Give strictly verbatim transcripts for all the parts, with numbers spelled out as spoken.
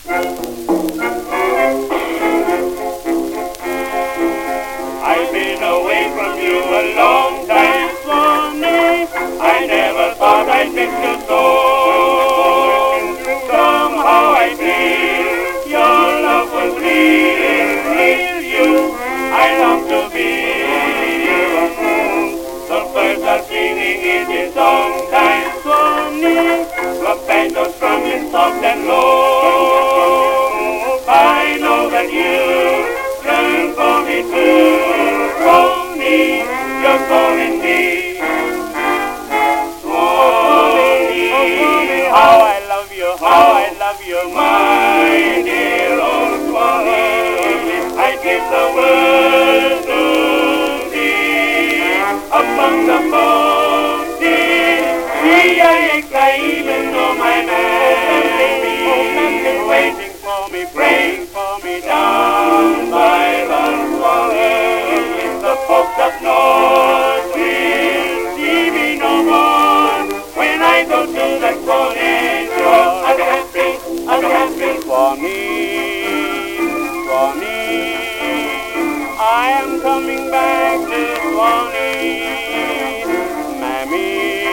I've been away from you a long time, Swanee. I never thought I'd miss you so. Somehow I feel your love was real, real you. I long to be you. The birds are singing in this song time, Swanee. The banjo's strumming soft and low. I know that you yearn for me too. Swanee, you're calling me. Swanee, how I love you, how I love you, my dear old Swanee. I give the world to thee. Among the forty, I even know my man is waiting for me, praying for me down by the Swanee. The folks up north will see me no more. When I go to the Swanee shore, I'll be happy, I'll be happy. Swanee, Swanee, I am coming back to Swanee. Mammy,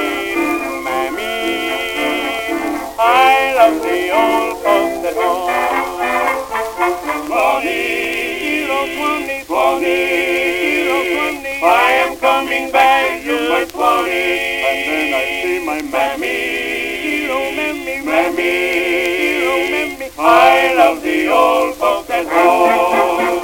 I love the old folks at home. Swanee, Swanee, Swanee, I am coming back to my Swanee. And then I see my mammy, mammy, mammy, I love the old folks at home.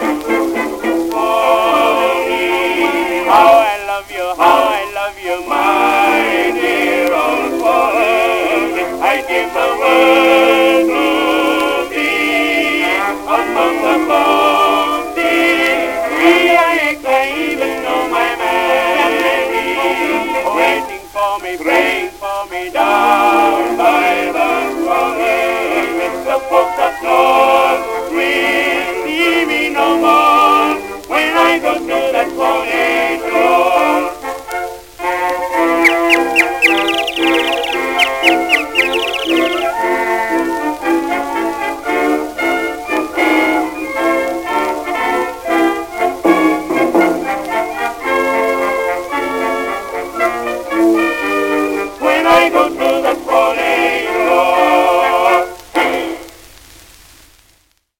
Swanee, how I love you, how I love you, my dear old Swanee. I give the world to thee. Among the forty, I even know my man, waiting for me, praying for me down.